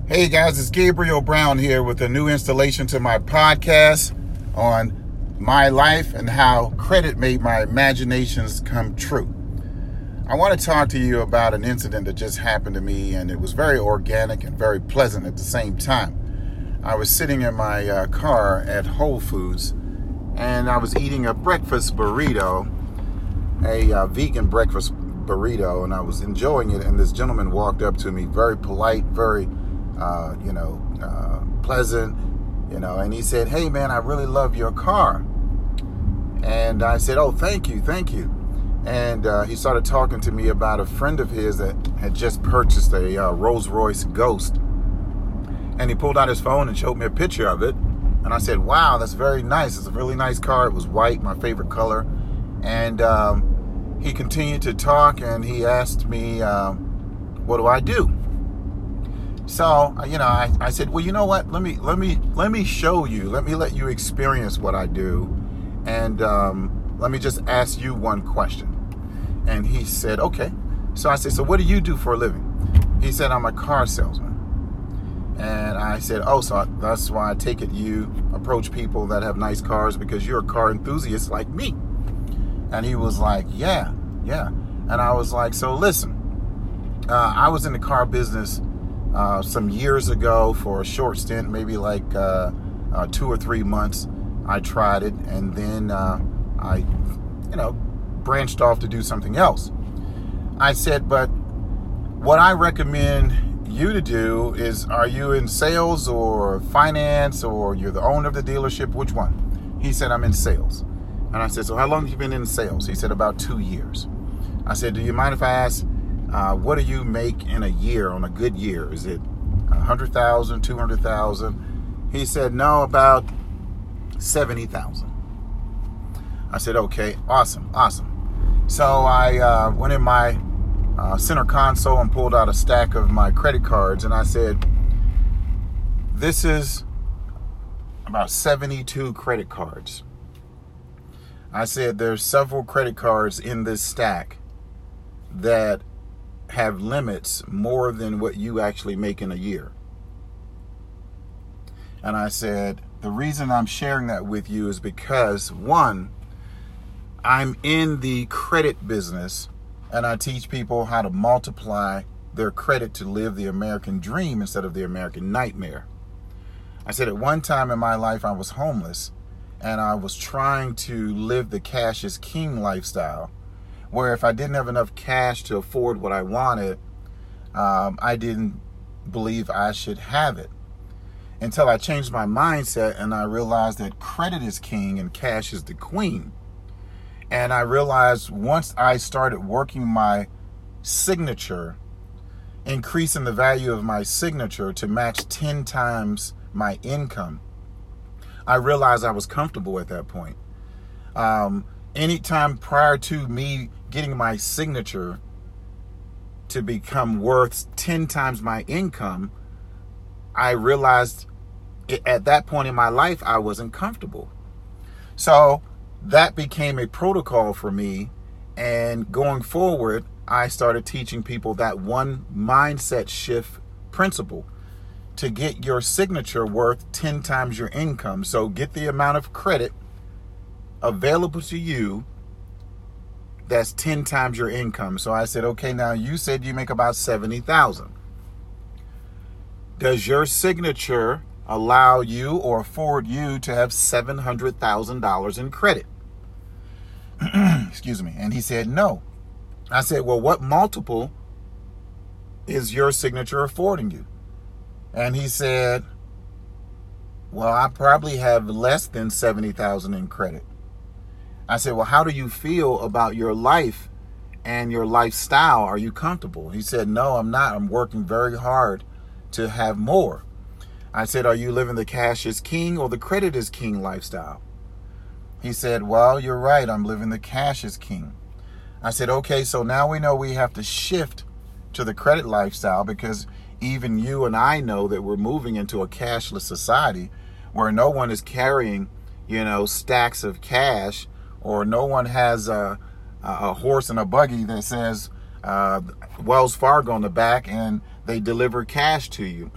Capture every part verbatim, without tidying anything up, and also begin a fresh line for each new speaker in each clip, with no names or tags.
Hey guys, it's Gabriel Brown here with a new installation to my podcast on my life and how credit made my imaginations come true. I want to talk to you about an incident that just happened to me, and it was very organic and very pleasant at the same time. I was sitting in my uh, car at Whole Foods, and I was eating a breakfast burrito, a uh, vegan breakfast burrito, and I was enjoying it, and this gentleman walked up to me, very polite, very Uh, you know, uh, pleasant, you know, and he said, "Hey man, I really love your car." And I said, "Oh, thank you, thank you." And uh, he started talking to me about a friend of his that had just purchased a uh, Rolls Royce Ghost. And he pulled out his phone and showed me a picture of it. And I said, "Wow, that's very nice. It's a really nice car." It was white, my favorite color. And um, he continued to talk, and he asked me, uh, "What do I do?" So, you know, I, I said, well, you know what? Let me let me let me show you. Let me let you experience what I do, and um, let me just ask you one question. And he said, okay. So I said, so what do you do for a living? He said, I'm a car salesman. And I said, oh, so that's why I take it you approach people that have nice cars because you're a car enthusiast like me. And he was like, yeah, yeah. And I was like, so listen, uh, I was in the car business Uh, some years ago for a short stint, maybe like uh, uh, two or three months. I tried it, and then uh, I, you know, branched off to do something else. I said, but what I recommend you to do is, are you in sales or finance, or you're the owner of the dealership? Which one? He said, I'm in sales. And I said, so how long have you been in sales? He said, about two years. I said, do you mind if I ask, Uh, what do you make in a year, on a good year? Is it one hundred thousand, two hundred thousand? He said, no, about seventy thousand. I said, okay, awesome, awesome. So I uh, went in my uh, center console and pulled out a stack of my credit cards, and I said, this is about seventy-two credit cards. I said, there's several credit cards in this stack that have limits more than what you actually make in a year. And I said, the reason I'm sharing that with you is because, one, I'm in the credit business, and I teach people how to multiply their credit to live the American dream instead of the American nightmare. I said, at one time in my life, I was homeless, and I was trying to live the cash is king lifestyle, where if I didn't have enough cash to afford what I wanted, um, I didn't believe I should have it. Until I changed my mindset and I realized that credit is king and cash is the queen. And I realized once I started working my signature, increasing the value of my signature to match ten times my income, I realized I was comfortable at that point. Um, anytime prior to me getting my signature to become worth ten times my income, I realized it, at that point in my life, I wasn't comfortable. So that became a protocol for me. And going forward, I started teaching people that one mindset shift principle to get your signature worth ten times your income. So get the amount of credit available to you that's ten times your income. So I said, okay, now you said you make about seventy thousand. Does your signature allow you or afford you to have seven hundred thousand dollars in credit? Excuse me. And he said, no. I said, well, what multiple is your signature affording you? And he said, well, I probably have less than seventy thousand in credit. I said, well, how do you feel about your life and your lifestyle? Are you comfortable? He said, no, I'm not. I'm working very hard to have more. I said, are you living the cash is king or the credit is king lifestyle? He said, well, you're right. I'm living the cash is king. I said, okay, so now we know we have to shift to the credit lifestyle, because even you and I know that we're moving into a cashless society where no one is carrying, you know, stacks of cash, or no one has a, a horse and a buggy that says uh, Wells Fargo on the back, and they deliver cash to you.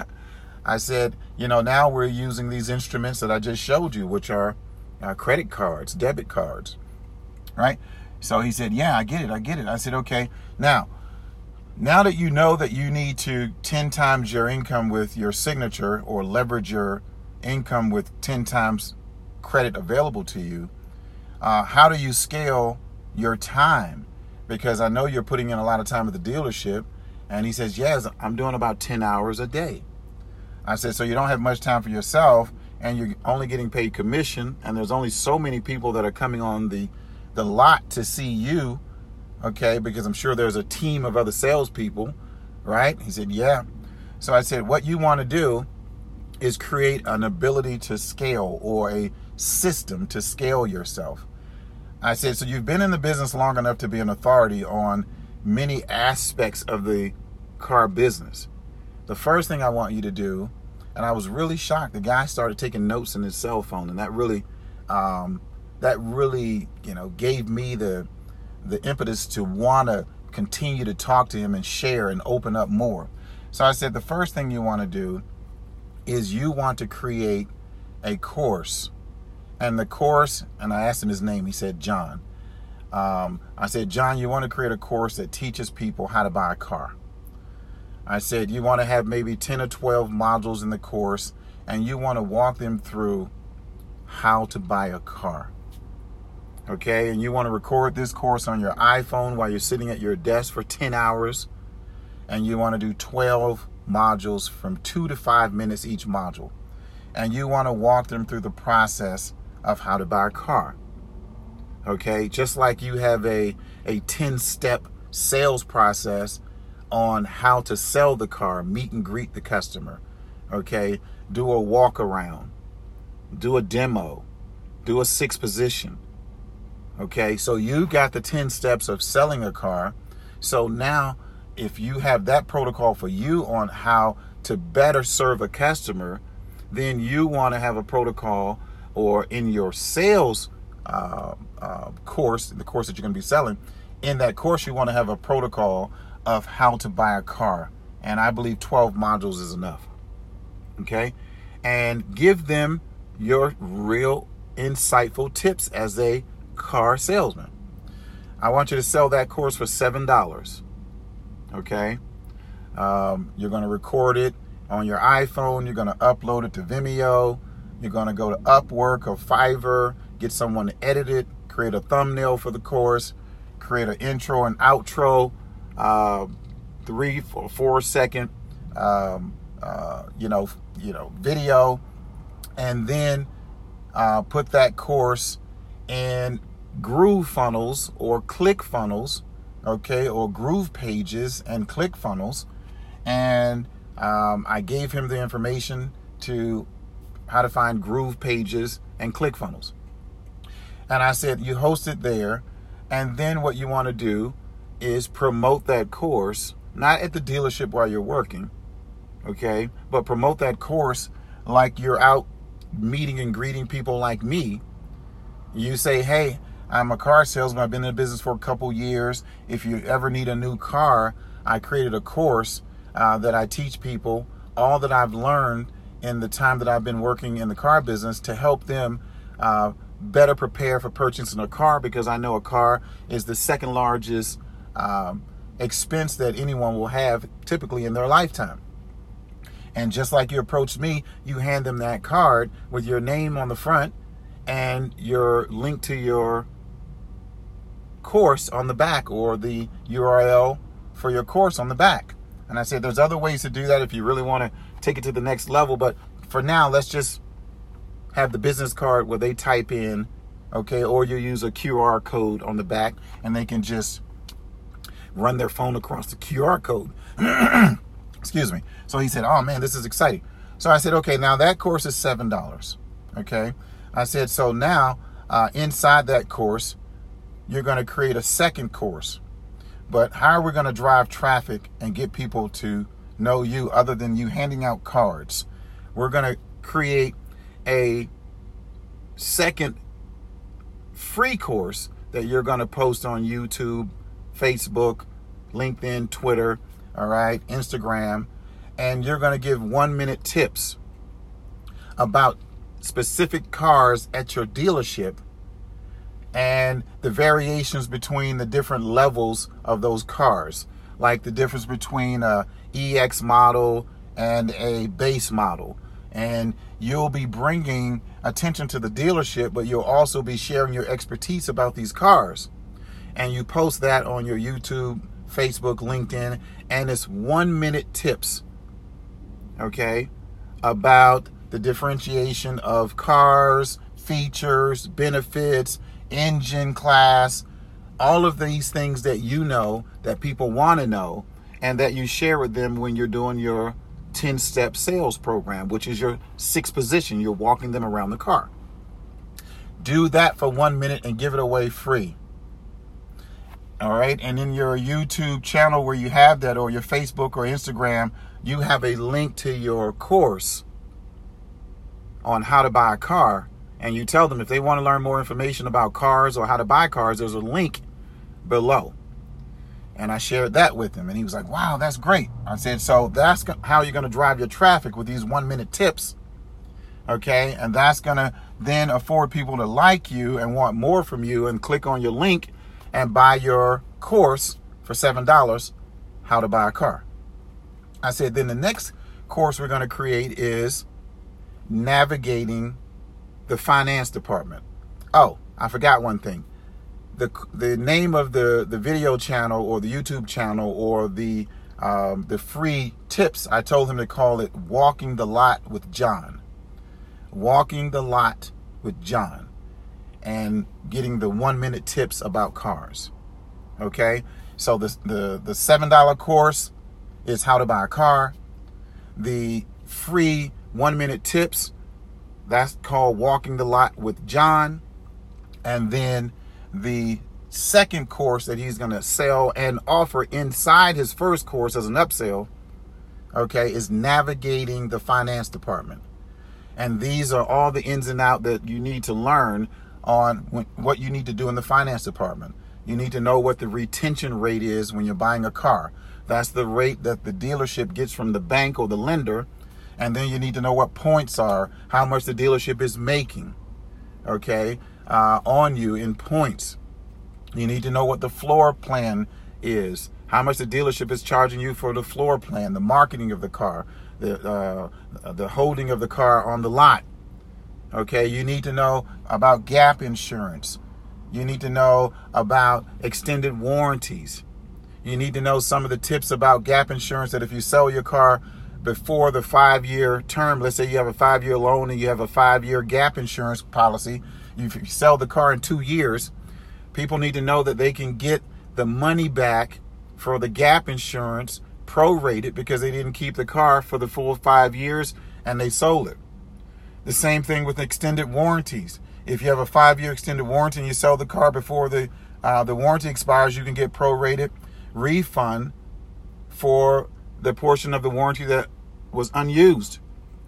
I said, you know, now we're using these instruments that I just showed you, which are uh, credit cards, debit cards, right? So he said, yeah, I get it. I get it. I said, okay, now, now that you know that you need to ten times your income with your signature or leverage your income with ten times credit available to you, uh, how do you scale your time? Because I know you're putting in a lot of time at the dealership. And he says, yes, I'm doing about ten hours a day. I said, so you don't have much time for yourself, and you're only getting paid commission, and there's only so many people that are coming on the, the lot to see you, okay, because I'm sure there's a team of other salespeople, right? He said, yeah. So I said, what you want to do is create an ability to scale or a system to scale yourself. I said, so you've been in the business long enough to be an authority on many aspects of the car business. The first thing I want you to do, and I was really shocked, the guy started taking notes in his cell phone, and that really, um, that really, you know, gave me the, the impetus to want to continue to talk to him and share and open up more. So I said, the first thing you want to do is you want to create a course. And the course, and I asked him his name, he said, John. Um, I said, John, you want to create a course that teaches people how to buy a car. I said, you want to have maybe ten or twelve modules in the course, and you want to walk them through how to buy a car. Okay, and you want to record this course on your iPhone while you're sitting at your desk for ten hours, and you want to do twelve modules from two to five minutes each module. And you want to walk them through the process of how to buy a car. Okay, just like you have a, a ten-step sales process on how to sell the car, meet and greet the customer, okay, do a walk around, do a demo, do a six position, okay, so you got the ten steps of selling a car. So now if you have that protocol for you on how to better serve a customer, then you want to have a protocol, or in your sales uh, uh, course, the course that you're going to be selling, in that course you want to have a protocol of how to buy a car. And I believe twelve modules is enough. Okay? And give them your real insightful tips as a car salesman. I want you to sell that course for seven dollars. Okay? Um, you're going to record it on your iPhone. You're going to upload it to Vimeo. You're going to go to Upwork or Fiverr, get someone to edit it, create a thumbnail for the course, create an intro and outro, uh, three, four, four second, um, uh, you know, you know, video, and then uh, put that course in Groove Funnels or Click Funnels, okay, or Groove Pages and Click Funnels, and um, I gave him the information to how to find Groove Pages and Click Funnels. And I said, you host it there, and then what you want to do is promote that course, not at the dealership while you're working, okay, but promote that course like you're out meeting and greeting people like me. You say, hey, I'm a car salesman. I've been in the business for a couple years. If you ever need a new car, I created a course uh, that I teach people all that I've learned in the time that I've been working in the car business to help them uh, better prepare for purchasing a car, because I know a car is the second largest um, expense that anyone will have typically in their lifetime. And just like you approached me, you hand them that card with your name on the front and your link to your course on the back, or the U R L for your course on the back. And I said, there's other ways to do that if you really want to take it to the next level. But for now, let's just have the business card where they type in, okay, or you use a Q R code on the back and they can just run their phone across the Q R code. Excuse me. So he said, oh man, this is exciting. So I said, okay, now that course is seven dollars. Okay. I said, so now uh, inside that course, you're going to create a second course. But how are we going to drive traffic and get people to know you other than you handing out cards? We're going to create a second free course that you're going to post on YouTube, Facebook, LinkedIn, Twitter, all right, Instagram, and you're going to give one minute tips about specific cars at your dealership and the variations between the different levels of those cars, like the difference between a E X model and a base model. And you'll be bringing attention to the dealership, but you'll also be sharing your expertise about these cars. And you post that on your YouTube, Facebook, LinkedIn, and it's one minute tips, okay, about the differentiation of cars, features, benefits, engine class, all of these things that you know that people want to know and that you share with them when you're doing your ten-step sales program, which is your sixth position. You're walking them around the car. Do that for one minute and give it away free. All right. And in your YouTube channel where you have that, or your Facebook or Instagram, you have a link to your course on how to buy a car. And you tell them if they want to learn more information about cars or how to buy cars, there's a link below. And I shared that with him. And he was like, wow, that's great. I said, so that's how you're going to drive your traffic with these one minute tips. Okay. And that's going to then afford people to like you and want more from you and click on your link and buy your course for seven dollars, how to buy a car. I said, then the next course we're going to create is navigating the finance department. Oh, I forgot one thing. The the name of the, the video channel or the YouTube channel or the um, the free tips, I told him to call it Walking the Lot with John. Walking the Lot with John. And getting the one minute tips about cars. Okay? So the the, the seven dollar course is how to buy a car. The free one minute tips, that's called Walking the Lot with John. And then the second course that he's going to sell and offer inside his first course as an upsell, okay, is Navigating the Finance Department. And these are all the ins and outs that you need to learn on what you need to do in the finance department. You need to know what the retention rate is when you're buying a car. That's the rate that the dealership gets from the bank or the lender. And then you need to know what points are, how much the dealership is making, okay, uh, on you in points. You need to know what the floor plan is, how much the dealership is charging you for the floor plan, the marketing of the car, the uh, the holding of the car on the lot. Okay, you need to know about gap insurance. You need to know about extended warranties. You need to know some of the tips about gap insurance, that if you sell your car before the five-year term, let's say you have a five-year loan and you have a five-year gap insurance policy, if you sell the car in two years, people need to know that they can get the money back for the gap insurance prorated because they didn't keep the car for the full five years and they sold it. The same thing with extended warranties. If you have a five-year extended warranty and you sell the car before the uh, the warranty expires, you can get prorated refund for the portion of the warranty that was unused.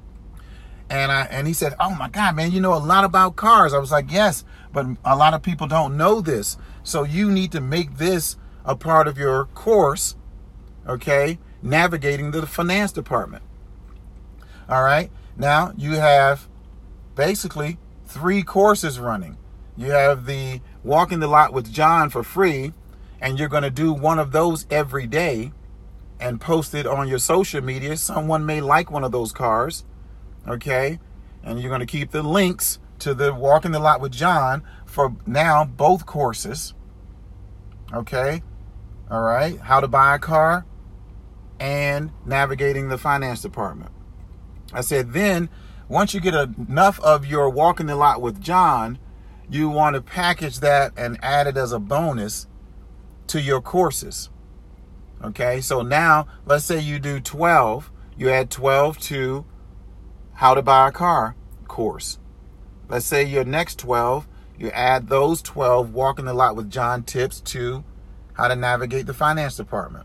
And I and he said, oh my God, man, you know a lot about cars. I was like, yes, but a lot of people don't know this. So you need to make this a part of your course, okay? Navigating the finance department. All right. Now you have basically three courses running. You have the Walking the Lot with John for free, and you're going to do one of those every day and post it on your social media. Someone may like one of those cars, okay? And you're going to keep the links to the Walking the Lot with John for now both courses, okay? All right, how to buy a car and navigating the finance department. I said, then once you get enough of your Walking the Lot with John, you want to package that and add it as a bonus to your courses. Okay, so now let's say you do twelve, you add twelve to how to buy a car course. Let's say your next twelve, you add those twelve Walking the Lot with John tips to how to navigate the finance department.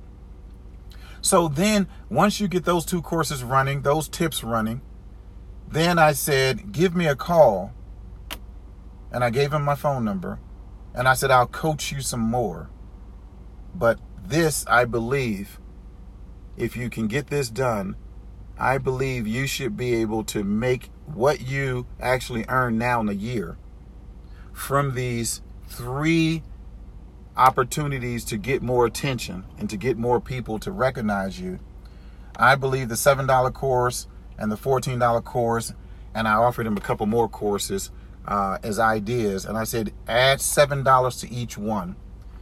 So then once you get those two courses running, those tips running, then I said, give me a call. And I gave him my phone number. And I said, I'll coach you some more. But this, I believe, if you can get this done, I believe you should be able to make what you actually earn now in a year from these three opportunities to get more attention and to get more people to recognize you. I believe the seven dollar course and the fourteen dollar course, and I offered him a couple more courses uh, as ideas. And I said, add seven dollars to each one.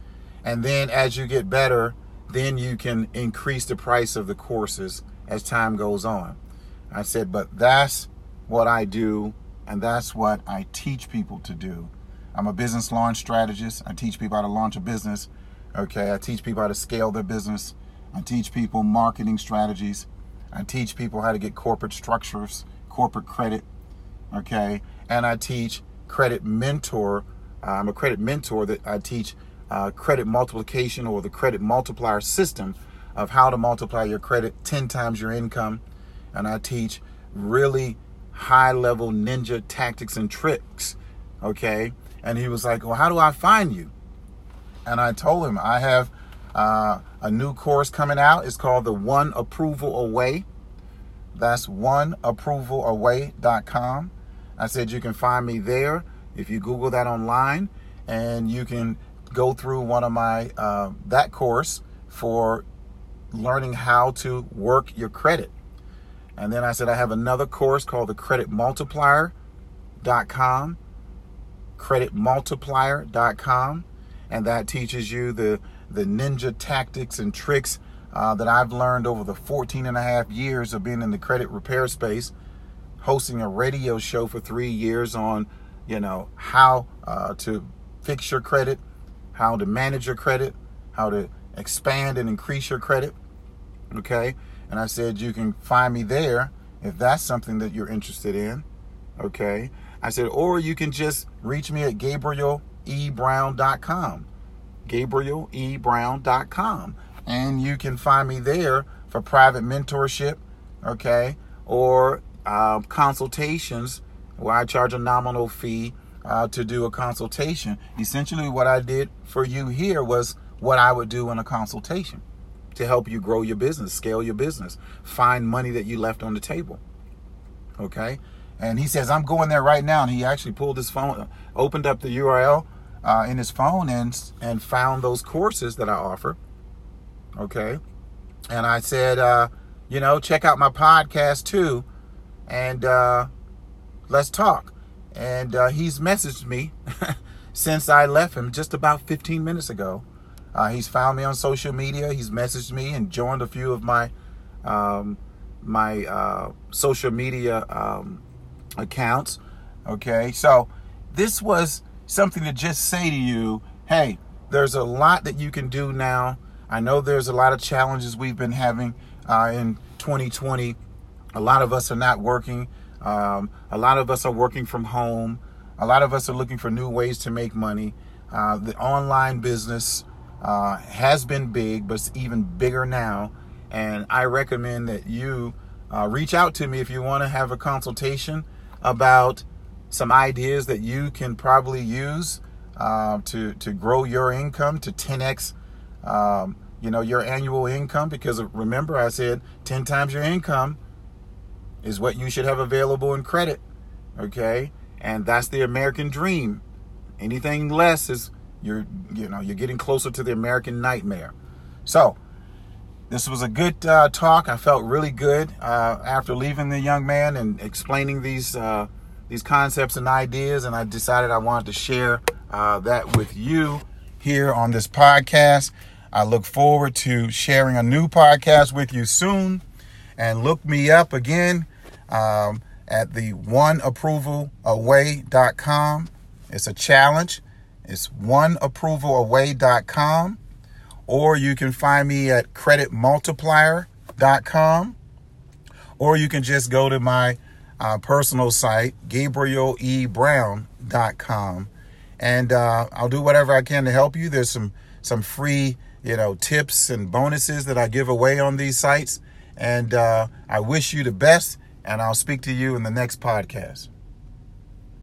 And then as you get better, then you can increase the price of the courses as time goes on. I said, but that's what I do, and that's what I teach people to do. I'm a business launch strategist. I teach people how to launch a business. Okay, I teach people how to scale their business. I teach people marketing strategies. I teach people how to get corporate structures, corporate credit. Okay, and I teach credit mentor. I'm a credit mentor that I teach uh, credit multiplication, or the credit multiplier system of how to multiply your credit ten times your income. And I teach really high level ninja tactics and tricks. Okay. And he was like, well, how do I find you? And I told him I have uh, a new course coming out. It's called the One Approval Away. That's one approval away dot com. I said you can find me there if you Google that online, and you can go through one of my uh, that course for learning how to work your credit. And then I said I have another course called the credit multiplier dot com. credit multiplier dot com, and that teaches you the the ninja tactics and tricks uh, that I've learned over the fourteen and a half years of being in the credit repair space, hosting a radio show for three years on, you know, how uh, to fix your credit, how to manage your credit, how to expand and increase your credit. Okay. And I said, you can find me there if that's something that you're interested in. Okay. I said, or you can just reach me at gabriel e brown dot com, gabriel e brown dot com. And you can find me there for private mentorship. Okay. Or uh, consultations, where I charge a nominal fee uh, to do a consultation. Essentially what I did for you here was what I would do in a consultation to help you grow your business, scale your business, find money that you left on the table. Okay. And he says, I'm going there right now. And he actually pulled his phone, opened up the U R L uh, in his phone and, and found those courses that I offer. Okay. And I said, uh, you know, check out my podcast too. And uh, let's talk. And uh, he's messaged me since I left him just about fifteen minutes ago. Uh, he's found me on social media. He's messaged me and joined a few of my um, my uh, social media um, accounts. Okay, so this was something to just say to you, hey, there's a lot that you can do now. I know there's a lot of challenges we've been having uh, in twenty twenty. A lot of us are not working. Um, a lot of us are working from home. A lot of us are looking for new ways to make money. Uh, the online business uh, has been big, but it's even bigger now. And I recommend that you uh, reach out to me if you want to have a consultation about some ideas that you can probably use uh, to to grow your income to ten x, um, you know, your annual income. Because remember, I said ten times your income is what you should have available in credit. Okay, and that's the American dream. Anything less is you're you know you're getting closer to the American nightmare. So this was a good uh, talk. I felt really good uh, after leaving the young man and explaining these uh, these concepts and ideas, and I decided I wanted to share uh, that with you here on this podcast. I look forward to sharing a new podcast with you soon, and look me up again um, at the one approval away dot com. It's a challenge. It's one approval away dot com. Or you can find me at credit multiplier dot com. Or you can just go to my uh, personal site, gabriel e brown dot com. And uh, I'll do whatever I can to help you. There's some, some free, you know, tips and bonuses that I give away on these sites. And uh, I wish you the best, and I'll speak to you in the next podcast.